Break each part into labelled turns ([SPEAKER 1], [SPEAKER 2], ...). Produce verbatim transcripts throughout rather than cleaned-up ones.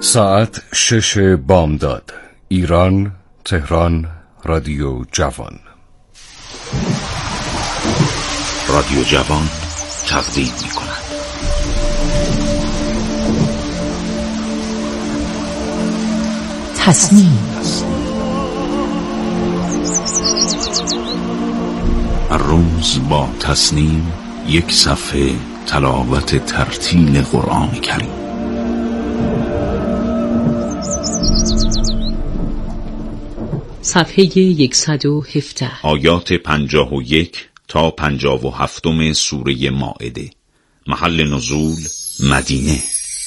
[SPEAKER 1] ساعت شش بامداد، ایران، تهران، رادیو جوان.
[SPEAKER 2] رادیو جوان تقدیم می کند
[SPEAKER 3] تصمیم.
[SPEAKER 2] هر روز با تصمیم یک صفحه تلاوت ترتیل قرآن کریم.
[SPEAKER 3] صفحه صد و هفده،
[SPEAKER 2] آیات پنجاه و یک تا پنجاه و هفتم سوره مائده. محل نزول مدینه.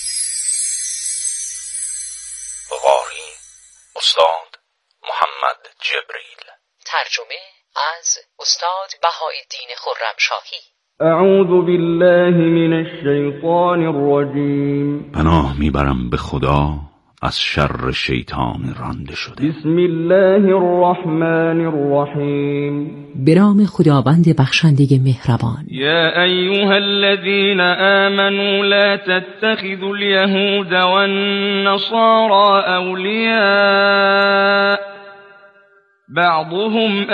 [SPEAKER 2] قاری استاد محمد جبریل.
[SPEAKER 3] ترجمه از استاد بهاءالدین خرمشاهی.
[SPEAKER 4] اعوذ بالله من الشیطان الرجیم.
[SPEAKER 2] پناه میبرم به خدا از شر شیطان رانده شده.
[SPEAKER 4] بسم الله الرحمن الرحیم.
[SPEAKER 3] به نام خداوند بخشنده مهربان.
[SPEAKER 4] یا ایها الذین آمنوا لا تتخذوا اليهود والنصارى اولیاء بعضهم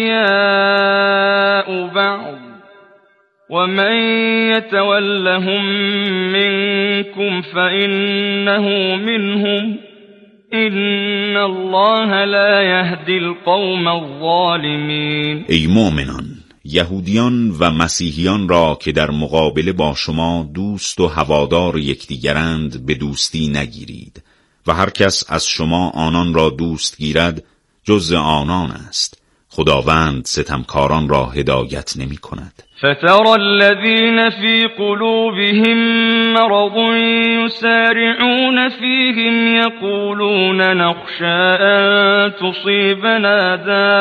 [SPEAKER 4] اولیاء بعض ومن يتولهم منكم فإنه منهم إن الله لا يهدي القوم الظالمين.
[SPEAKER 2] ای مؤمنان، یهودیان و مسیحیان را که در مقابله با شما دوست و هوادار یکدیگرند به دوستی نگیرید و هر کس از شما آنان را دوست گیرد جز آنان است. خداوند ستمکاران را هدایت نمی کند.
[SPEAKER 4] فترى الذين في قلوبهم مرض يسارعون فيهم يقولون نخشى أن تصيبنا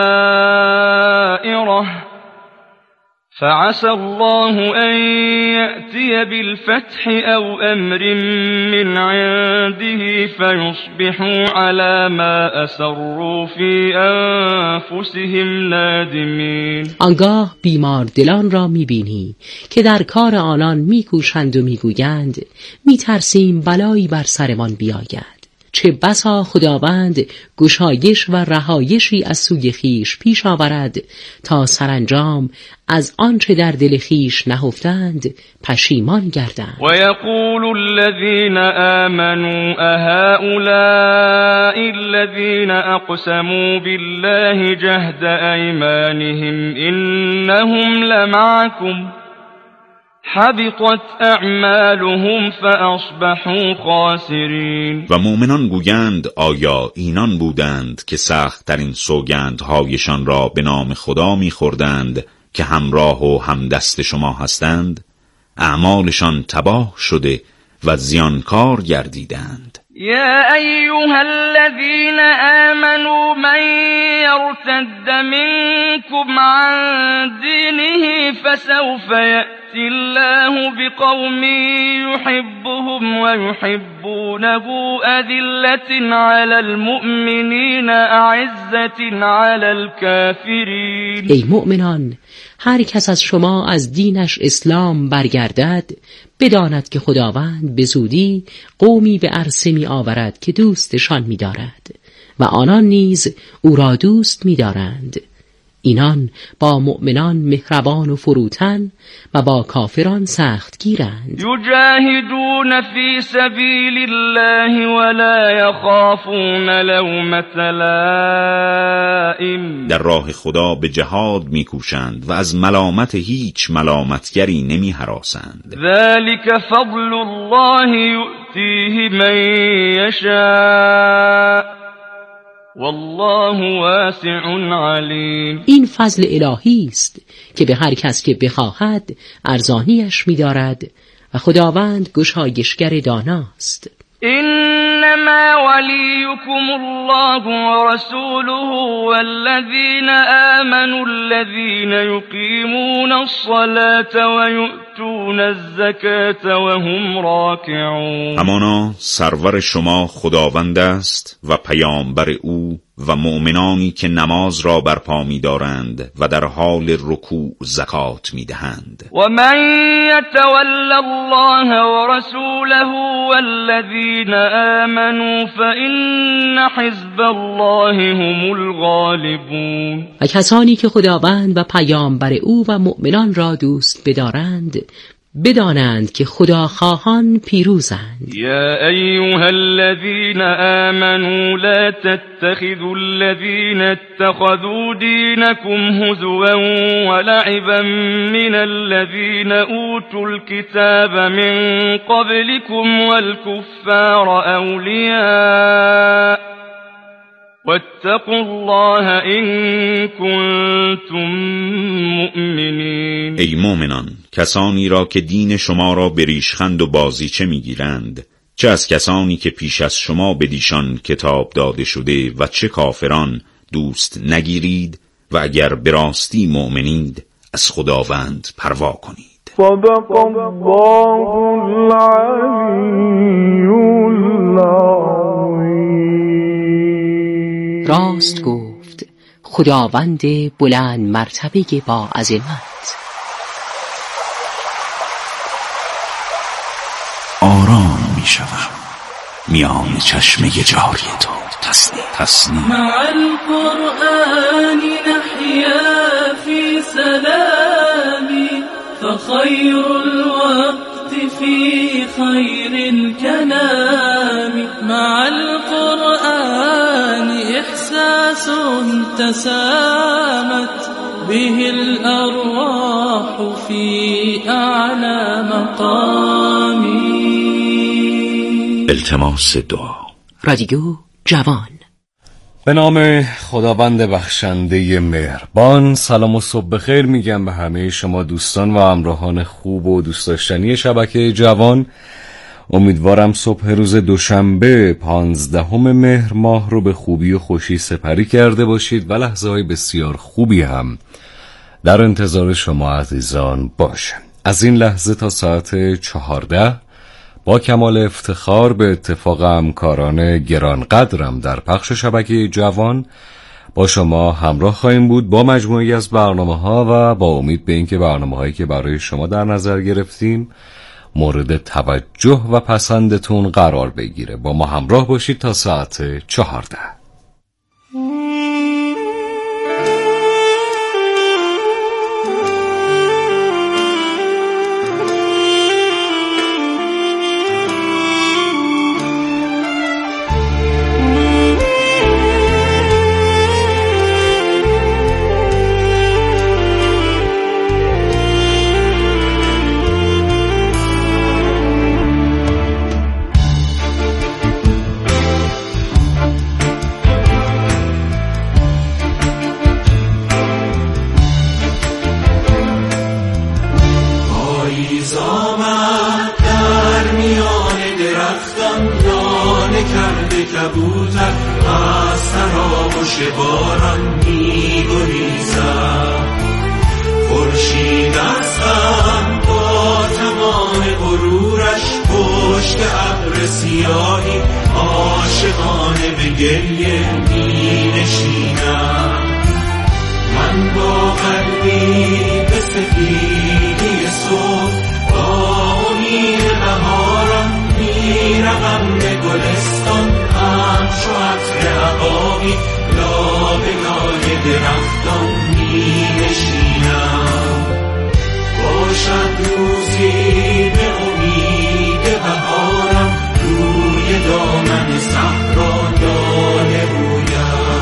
[SPEAKER 4] دائرة فعسى الله أن يأتي بالفتح أو أمر من عنده فيصبحوا على ما أسروا في أنفسهم نادمين.
[SPEAKER 3] آنگاه بیمار دلان را میبینی که در کار آنان میکوشند و میگویند میترسیم بلایی بر سرمان بیاید. چه بسا خداوند گشایش و رهایشی از سوی خیش پیش آورد تا سرانجام از آنچه در دل خیش نهفتند پشیمان گردند.
[SPEAKER 4] و یقول الذین آمنوا اهؤلاء الذین اقسموا بالله جهد ایمانهم انهم لمعکم حبطت اعمالهم فاصبحوا خاسرین.
[SPEAKER 2] و مؤمنان گویند آیا اینان بودند که سخت ترین سوگندهایشان را به نام خدا می‌خوردند که همراه و همدست شما هستند؟ اعمالشان تباه شده و زیانکار گردیدند.
[SPEAKER 4] یا ایها الذین آمنوا من یرتد منکم عن دینه فسوف یأتی الله بقوم يحبهم ويحبونه أذلة على المؤمنين أعزة على الكافرين.
[SPEAKER 3] ای مؤمنان، هر کس از شما از دینش اسلام برگردد بداند که خداوند به زودی قومی به عرصه می آورد که دوستشان می دارد و آنان نیز او را دوست می دارند. اینان با مؤمنان مهربان و فروتن و با کافران سخت گیرند.
[SPEAKER 4] یجاهدون فی سبیل الله ولا یخافون لومة لائم.
[SPEAKER 2] در راه خدا به جهاد میکوشند و از ملامت هیچ ملامتگری نمی هراسند.
[SPEAKER 4] ذلك فضل الله یؤتیه من یشاء والله واسع علیم.
[SPEAKER 3] این فضل الهی است که به هر کس که بخواهد ارزانیش می‌دارد و خداوند گشایشگر داناست.
[SPEAKER 4] انما ولیکم الله ورسوله والذین آمنوا الذین یقیمون الصلاة ویؤتون الزکاة وهم راکعون.
[SPEAKER 2] همانا سرور شما خداوند است و پیامبر او و مؤمنانی که نماز را برپا می‌دارند و در حال رکوع زکات می‌دهند.
[SPEAKER 4] و من یتول الله و رسوله والذین آمنوا فإن حزب الله هم الغالبون.
[SPEAKER 3] و کسانی که خداوند و پیامبر او و مؤمنان را دوست بدارند بدانند که خداخواهان پیروزند.
[SPEAKER 4] یا ایها الذین آمنوا لا تتخذوا الذین اتخذوا دینکم هزوا ولعبا من الذین اوتوا الكتاب من قبلكم والكفار اولیاء واتقوا الله ان کنتم مؤمنین.
[SPEAKER 2] ای مؤمنان، کسانی را که دین شما را به ریشخند و بازیچه میگیرند، چه از کسانی که پیش از شما بدیشان کتاب داده شده و چه کافران، دوست نگیرید و اگر به راستی مؤمنید از خداوند پروا کنید.
[SPEAKER 5] صدق الله العلی العظیم.
[SPEAKER 3] راست گفت خداوند بلند مرتبه با عظمت.
[SPEAKER 2] آرام می شوم میان چشمه جاری تو. تسنیم تسنیم
[SPEAKER 6] مع القرآن نحیا فی سلامی فخیر الوقت فی خیر الكلام. مع القرآن إحساس تسامت به الأرواح في أعلى مقام.
[SPEAKER 2] التماس دعا.
[SPEAKER 3] رادیو جوان.
[SPEAKER 1] به نام خداوند بخشنده مهربان. سلام و صبح بخیر میگم به همه شما دوستان و همراهان خوب و دوست داشتنی شبکه جوان. امیدوارم صبح روز دوشنبه پانزدهم مهر ماه رو به خوبی و خوشی سپری کرده باشید و لحظه های بسیار خوبی هم در انتظار شما عزیزان باشه. از این لحظه تا ساعت چهارده با کمال افتخار به اتفاق همکاران گرانقدرم در پخش شبکه جوان با شما همراه خواهیم بود با مجموعی از برنامه‌ها و با امید به اینکه برنامه‌هایی که برای شما در نظر گرفتیم مورد توجه و پسندتون قرار بگیره. با ما همراه باشید تا ساعت چهارده.
[SPEAKER 7] کبوتر از تراوش باران می گریزد. خورشید از غم با تمام غرورش پشت ابر سیاهی عاشقانه به گریه می نشیند. من با قلبی به سفیدی صبح با امید بهاران میروم به گلستان، همچو عطر عقابی لابه لای درختان می نشینم. باشد روزی به امید بهارم روی دامن صحرا دانه رویم.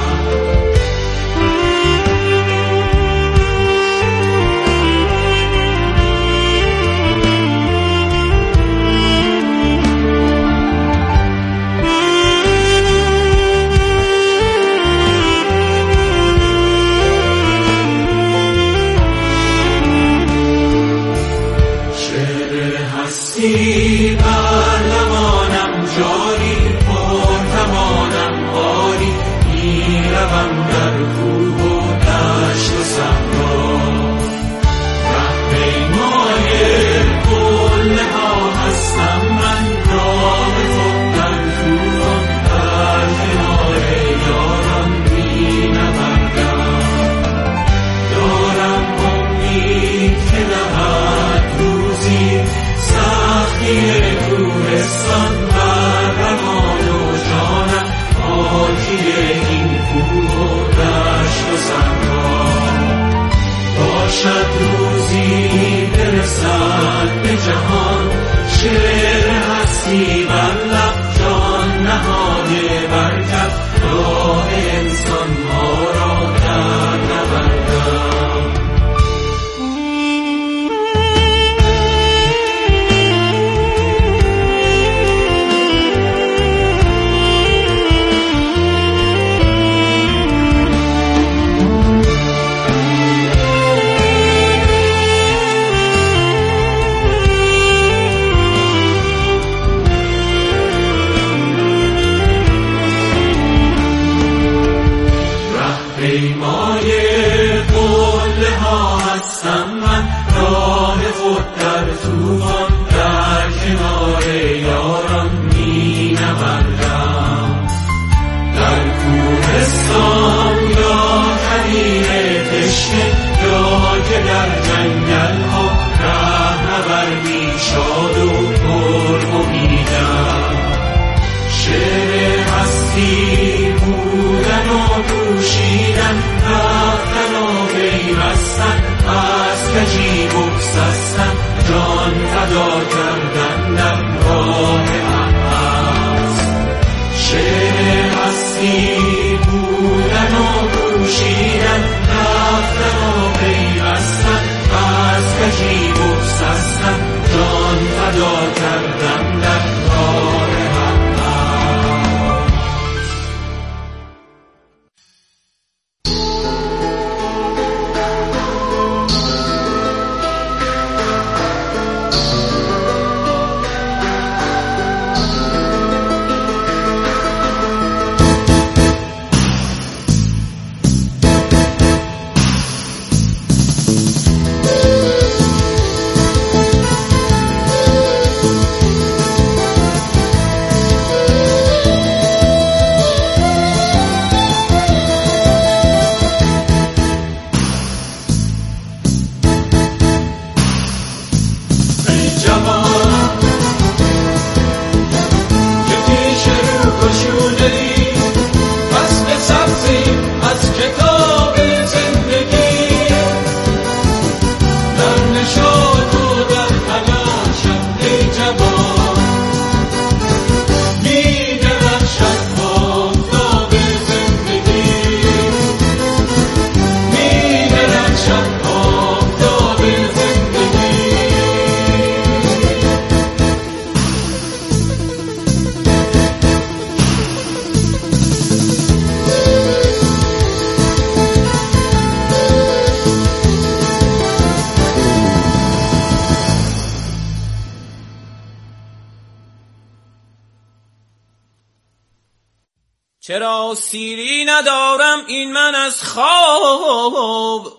[SPEAKER 7] برفی کوهستان بر روان و جانم خاکی این کوه و دشت و صحرا باشد روزی برسد به جهان شعر هستی بر لب جان نهاده برکت راه انسان ها را در نبردم. پیمای قله ها هستم من راه خود در طوفان در کنار یاران می نوردم در کوهستان یا کویر تشنه یا که در جنگل ها رهنوردی شاد و پر امیدم شعر هستی بودن و کوشیدن رفتن و پیوستن از کجی بگسستن جان فدا کردن در راه حق شعر هستی بودن و کوشیدن رفتن و پیوستن از کجی بگسستن جان فدا کردن در راه حق.
[SPEAKER 8] چرا سیری ندارم این من از خواب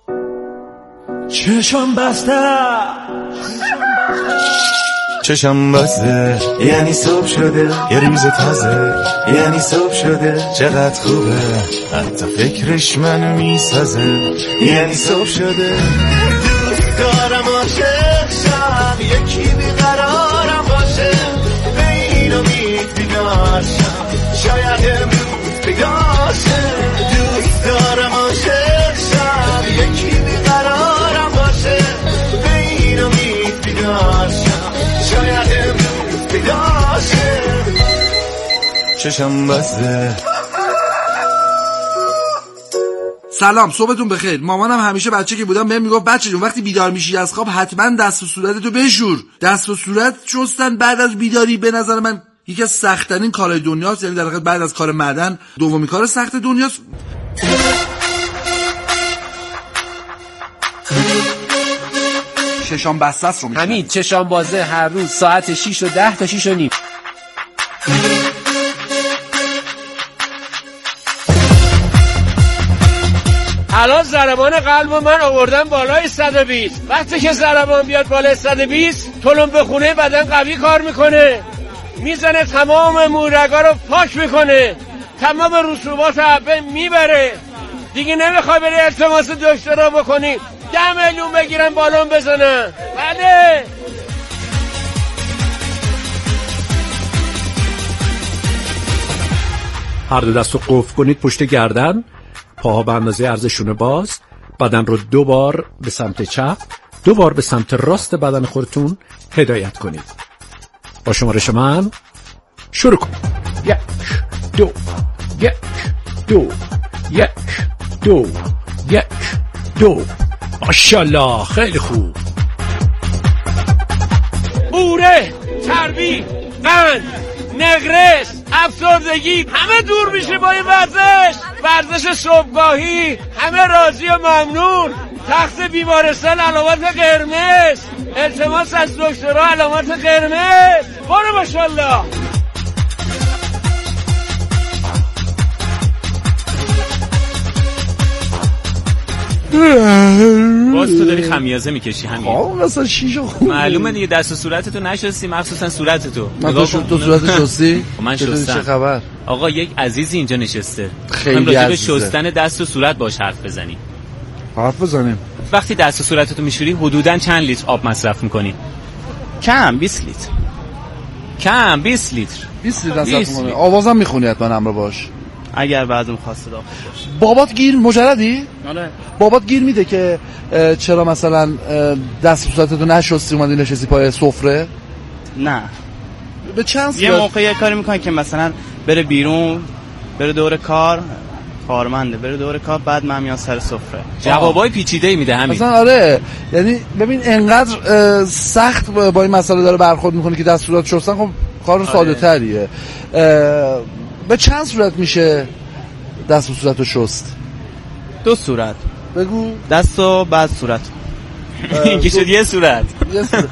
[SPEAKER 9] چشم بسته چشم بسته یعنی صبح شده یه روز تازه یعنی صبح شده چقدر خوبه حتی فکرش منو میسازه یعنی صبح شده دوست دارم عاشق شم یکی بیقرارم باشه به این امید بیدار شم شاید امروز بگاشه دوست دارم عاشق شم یکی بیقرارم باشه به این امید بیدار شم شاید امروز بگاشه چشم بسته.
[SPEAKER 10] سلام، صبحتون بخیر. مامانم همیشه بچه که بودم بهم میگفت بچه جون وقتی بیدار میشی از خواب حتما دست و صورتتو بشور. دست و صورت شستن بعد از بیداری به نظر من یکی از سخت‌ترین کارهای دنیاست، یعنی در واقع بعد از کار معدن دومین کار سخت دنیاست. چشام بسته است رو میشه.
[SPEAKER 3] همین چشام بازه هر روز ساعت شیش و ده تا شیش و نیم. الان ضربان قلب من آوردن بالای صد و بیست. وقتی که ضربان بیاد بالای صد و بیست تلمبه خونه بدن قوی کار میکنه، میزنه تمام مورگا رو پاک میکنه، تمام رسوبات حبه میبره. دیگه نمیخوای بری التماس دکترا بکنی ده میلیون بگیرن بالون بزنن. بله
[SPEAKER 11] هر دو دست رو قفل کنید پشت گردن، پاها به اندازه عرض شونه باز، بدن رو دو بار به سمت چپ، دو بار به سمت راست بدن خودتون هدایت کنید. با شمارش من شروع کنید. یک دو یک دو یک دو یک دو. ماشاءالله، خیلی خوب.
[SPEAKER 8] بوره، چربی، قند، نقرس، افسردگی همه دور میشه با این ورزش. ورزش صبحگاهی، همه راضی و ممنون. تخت بیمارستان علامت قرمز، التماس از دکترها علامت قرمز. برو ماشاءالله.
[SPEAKER 12] باز تو داری خمیازه میکشی همین.
[SPEAKER 10] آه مثلا شیشو خوب.
[SPEAKER 12] معلومه دیگه دست و صورتتو نشستی، مخصوصا صورتتو.
[SPEAKER 10] نگاه کن تو صورت شستی؟
[SPEAKER 12] من شستم.
[SPEAKER 10] چه خبر؟
[SPEAKER 12] آقا یک عزیزی اینجا نشسته.
[SPEAKER 10] خیلی
[SPEAKER 12] راجع
[SPEAKER 10] عزیزه.
[SPEAKER 12] به شستن دست و صورت باش حرف بزنی.
[SPEAKER 10] حرف بزنیم.
[SPEAKER 12] وقتی دست و صورتتو میشوری حدوداً چند لیتر آب مصرف میکنی؟
[SPEAKER 13] کم بیست لیتر.
[SPEAKER 12] کم بیست لیتر.
[SPEAKER 10] بیست لیتر مصرف میکنی. آوازم میخونی حتما همراه باش.
[SPEAKER 13] اگر بعدم خواسته داخل باشه.
[SPEAKER 10] بابات گیر مجردی؟
[SPEAKER 13] آره.
[SPEAKER 10] بابات گیر میده که چرا مثلا دست و صورتتو نشستی اومدی نشستی پای سفره؟
[SPEAKER 13] نه.
[SPEAKER 10] به چند صورت؟
[SPEAKER 13] یه موقع یه کاری میکنه که مثلا بره بیرون، بره دور کار، کارمنده، بره دور کار، بعد من میام سر سفره.
[SPEAKER 12] جوابای پیچیده‌ای میده همین.
[SPEAKER 10] مثلا آره، یعنی ببین انقدر سخت با این مسئله داره برخورد میکنه که دست و صورت شستن خب کار
[SPEAKER 12] آره.
[SPEAKER 10] ساده تریه. به چند صورت میشه دست و صورتو شست؟
[SPEAKER 13] دو صورت.
[SPEAKER 10] بگو.
[SPEAKER 13] دست و بعد صورت.
[SPEAKER 12] این که شد یه صورت.
[SPEAKER 10] یه صورت.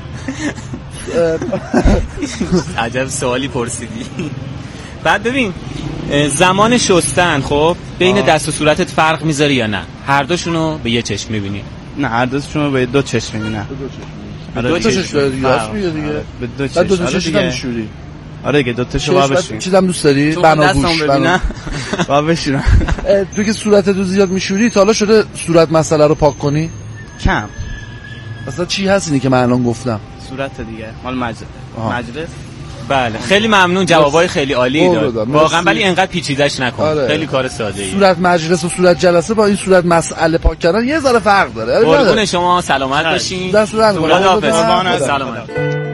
[SPEAKER 12] عجب سوالی پرسیدی. بعد ببین زمان شستن خب بین
[SPEAKER 13] آه.
[SPEAKER 12] دست و صورتت فرق میذاری یا نه؟ هر دوشونو به یه چشم میبینی؟
[SPEAKER 13] نه هر دوشونو به دو چشم میبینم.
[SPEAKER 10] دو تا چشم داره دیگه، راست میگه دیگه.
[SPEAKER 13] به دو چشم.
[SPEAKER 10] دو تا چشم نمیشوری.
[SPEAKER 13] آره دیگه دو تا شو با بشین.
[SPEAKER 10] چیزام دوست داری؟ بناگوش
[SPEAKER 13] ببینم. با بشین.
[SPEAKER 10] تو که صورتتو زیاد میشوری تا حالا شده صورت مسئله رو پاک کنی؟
[SPEAKER 13] کم.
[SPEAKER 10] اصلا چی هست اینی که من الان گفتم؟
[SPEAKER 13] صورت دیگه مال مجلس. مجلس.
[SPEAKER 12] بله خیلی ممنون، جوابای خیلی عالی داد واقعا، ولی انقدر پیچیده‌اش نکن.
[SPEAKER 10] آره.
[SPEAKER 12] خیلی کار ساده‌ای.
[SPEAKER 10] صورت مجلس و صورت جلسه با این صورت مسئله پاک کردن یه ذره فرق داره.
[SPEAKER 12] قربون شما، سلامت باشین.
[SPEAKER 10] دست در نکنه.
[SPEAKER 12] خداحافظ. سلامت.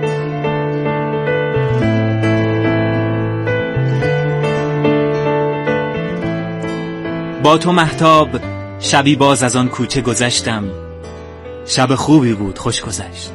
[SPEAKER 12] با تو مهتاب شبی باز از آن کوچه گذشتم، شب خوبی بود خوش گذشت.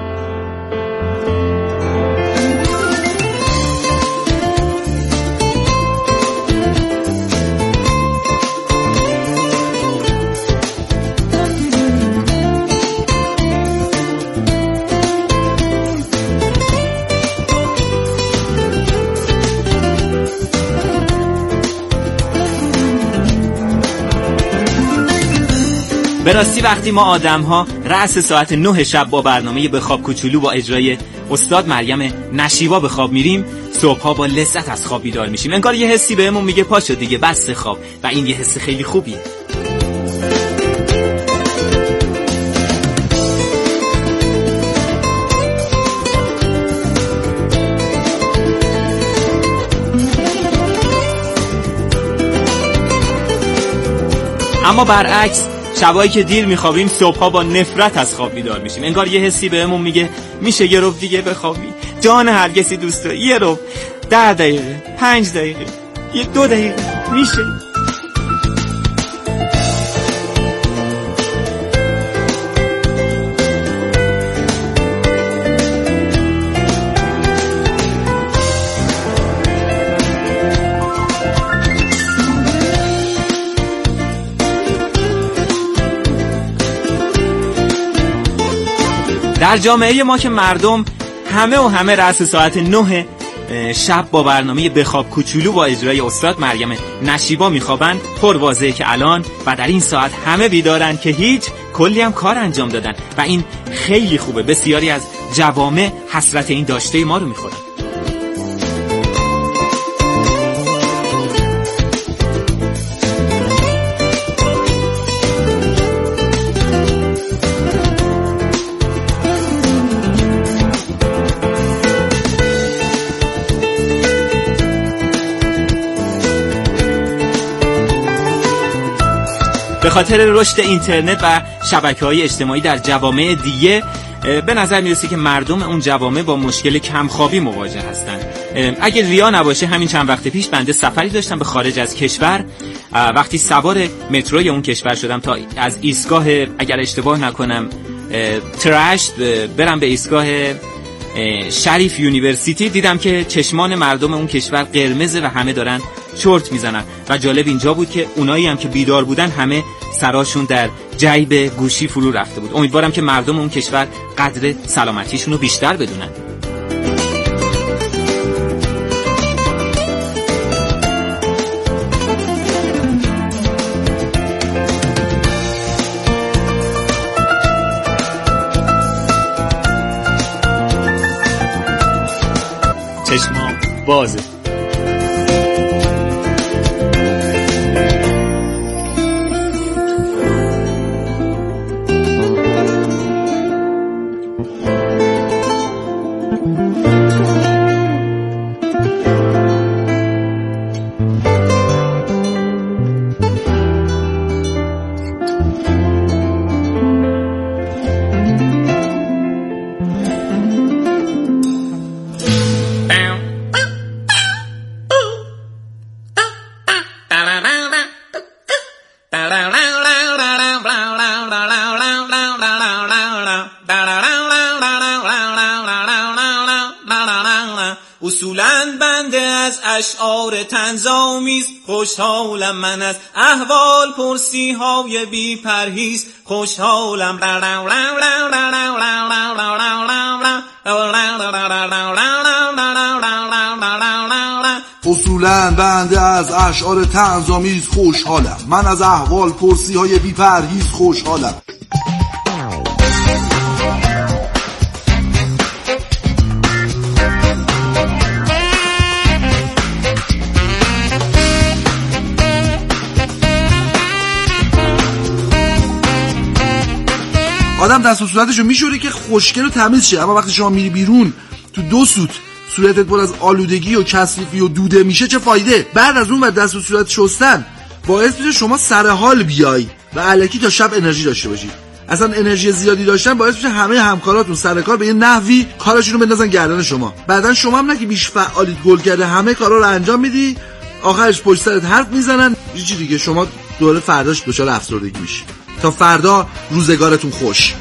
[SPEAKER 12] به راستی وقتی ما آدم ها رأس ساعت نه شب با برنامه به خواب کوچولو با اجرای استاد مریم نشیوا به خواب میریم، صبحها با لذت از خواب بیدار میشیم. انگار یه حسی بهمون میگه پاشو دیگه بس خواب، و این یه حس خیلی خوبیه. اما برعکس شبایی که دیر میخوابیم صبحها با نفرت از خواب بیدار میشیم. انگار یه حسی بهمون میگه میشه یه ربع دیگه بخوابی، جان هر کسی دوست داره، یه ربع، ده دقیقه، پنج دقیقه، یه دو دقیقه میشه. در جامعه ما که مردم همه و همه رأس ساعت نه شب با برنامه بخواب کوچولو با اجرای استاد مریم نشیوا میخوابن، پر واضحه که الان و در این ساعت همه بیدارن که هیچ، کلی هم کار انجام دادن و این خیلی خوبه. بسیاری از جوامع حسرت این داشته ما رو میخورن. به خاطر رشد اینترنت و شبکه‌های اجتماعی در جوامع دیگه به نظر میرسه که مردم اون جوامع با مشکل کمخوابی مواجه هستن. اگه ریا نباشه همین چند وقت پیش بنده سفری داشتم به خارج از کشور. وقتی سوار متروی اون کشور شدم تا از ایستگاه اگر اشتباه نکنم ترشت برم به ایستگاه شریف یونیورسیتی، دیدم که چشمان مردم اون کشور قرمزه و همه دارن چرت میزنن و جالب اینجا بود که اونایی هم که بیدار بودن همه سراشون در جیب گوشی فرو رفته بود. امیدوارم که مردم اون کشور قدر سلامتیشون رو بیشتر بدونن. چشمام بازه.
[SPEAKER 14] اصولاً بنده از اشعار طنزآمیز خوشحالم، من از احوال پرسی های بی پرهیز خوشحالم.
[SPEAKER 10] اصولاً بنده از اشعار طنزآمیز خوشحالم، من از احوال پرسی های بی پرهیز خوشحالم. آدم دست و صورتشو میشوره که خوشگل و تمیز شه، اما وقتی شما میری بیرون تو دو سوت صورتت پر از آلودگی و کثیفی و دوده میشه چه فایده؟ بعد از اون و دست و صورت شستن باعث میشه شما سر حال بیای و الکی تا شب انرژی داشته باشی. اصلا انرژی زیادی داشتن باعث میشه همه همکاراتون سر کار به یه نحوی کاراشونو بندازن گردن شما. بعدن شما هم نه که بیش فعالیت گل کرده همه کارا رو انجام میدی، آخرش پشت سرت حرف میزنن، چی دیگه شما دوره فرداش دچار افسردگی میشی. تا فردا روزگارتون خوش.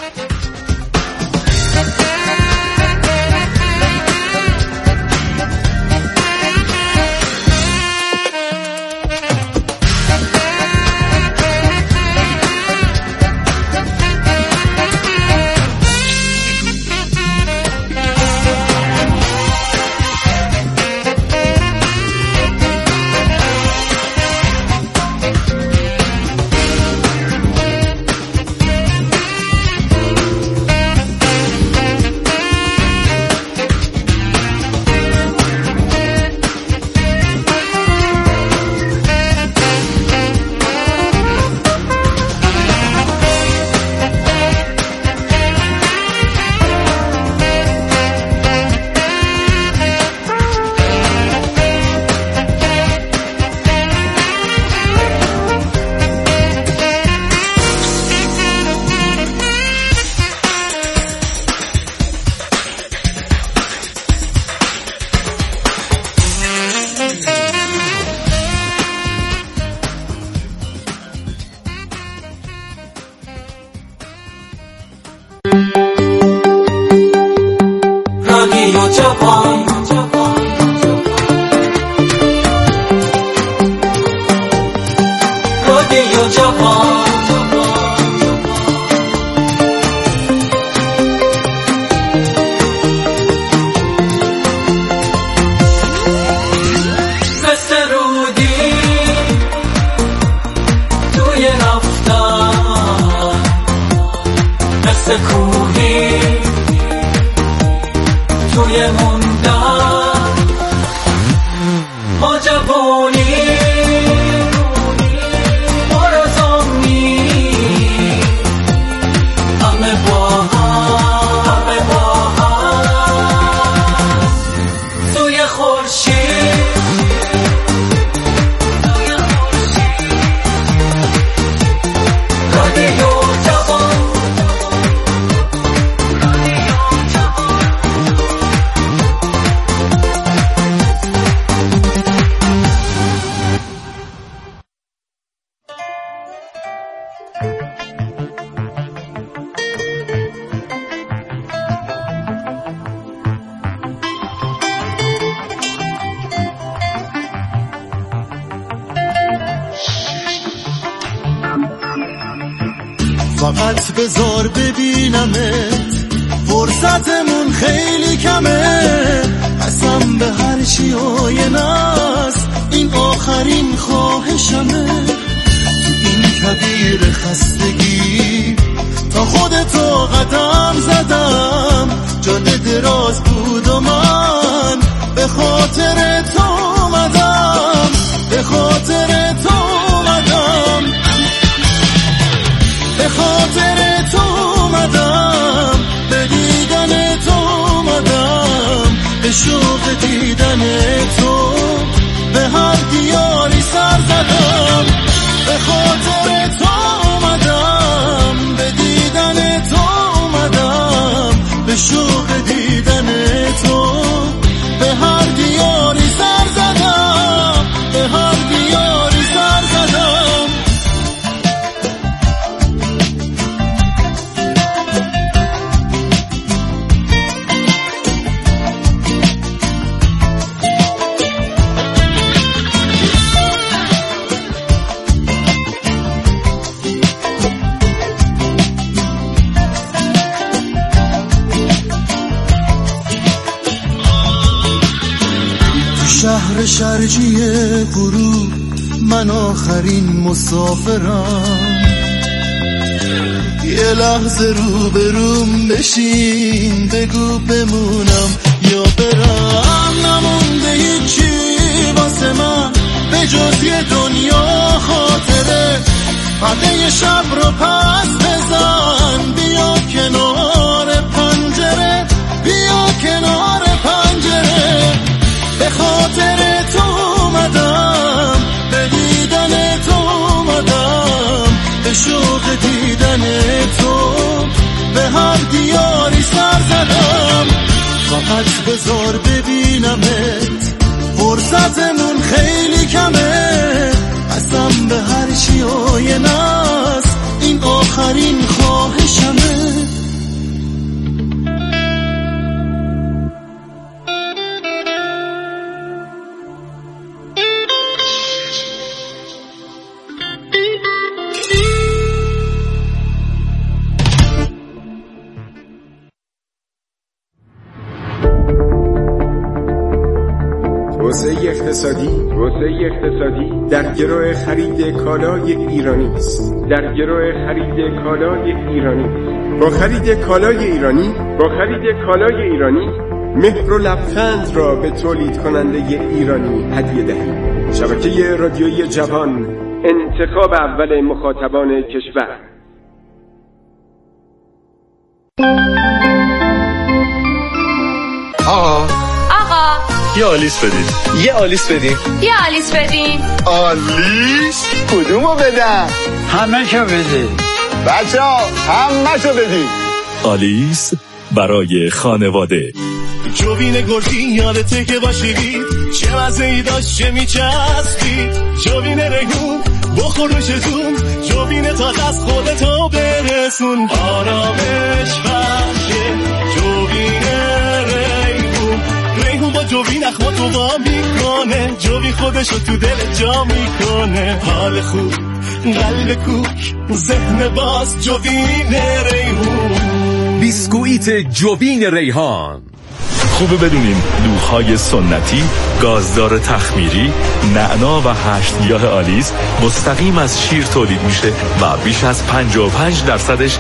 [SPEAKER 7] رادیو جوان رادیو جوان مثل رودی توی رفتن، مثل کوهی توی موندن، ما جوانی آرزومی همه با هم، همه با هم توی خورشید
[SPEAKER 9] فقط بذار ببینمت، فرصتمون خیلی کمه، قسم به هر چی آینه است، این آخرین خواهشمه. تو این کبیر خستگی تا خودتو قدم زدم، جان دراز بود و من به خاطر تو اومدم، به خاطر تو اومدم، به خاطر تو اومدم، به دیدن تو اومدم، به شوق دیدن تو به هر دیاری سر زدم، به خاطر تو اومدم، به دیدن تو اومدم، به شوق دیدن تو به هر دیاری سر زدم، به هر دیاری سر زدم. شهر شرجی غروب من آخرین مسافرم، یه لحظه رو بروم بشین، بگو بمونم یا برم. نمونده هیچی واسه من به جز یه دنیا خاطره، پرده شب رو پس بزن، بیا کنار پنجره، بیا کنار پنجره، به خاطر تو اومدم، به دیدن تو اومدم، به شوق دیدن تو به هر دیاری سر زدم. فقط بذار ببینمت، فرصتمون خیلی کمه، قسم به هر چی آینه است، این آخرین خواهشمه.
[SPEAKER 15] توسعه اقتصادی توسعه اقتصادی در گرو خرید کالای ایرانی است. در گرو خرید کالای ایرانی با خرید کالای ایرانی با خرید کالای ایرانی مهر و لبخند را به تولید کننده ایرانی هدیه دهید. شبکه رادیویی جوان، انتخاب اول مخاطبان کشور.
[SPEAKER 16] آقا یه آلیس بدین. یه آلیس بدین.
[SPEAKER 17] یه آلیس بدین.
[SPEAKER 16] آلیس؟ کدومو بدم؟
[SPEAKER 18] همه شو بدین.
[SPEAKER 16] بچه ها همه شو بدین.
[SPEAKER 19] آلیس برای خانواده.
[SPEAKER 9] جوین گردی یادته که باشیدی، چه مزه‌ای داشت چه میچسبی، جوین ریحون بخورشتون، جوین تا دست خودتو برسون، آرامش بخشه جوین ریحون. ریحون با جوین اخماتو با میکنه، جوین خودشو تو دل جا میکنه، حال خوب قلب کوک ذهن باز، جوین ریحون.
[SPEAKER 19] بیسکویت جوین ریحان. خوبه بدونین دوغ‌های سنتی، گازدار تخمیری، نعنا و هشت گیاه آلیس مستقیم از شیر تولید میشه و بیش از پنجاه و پنج درصدش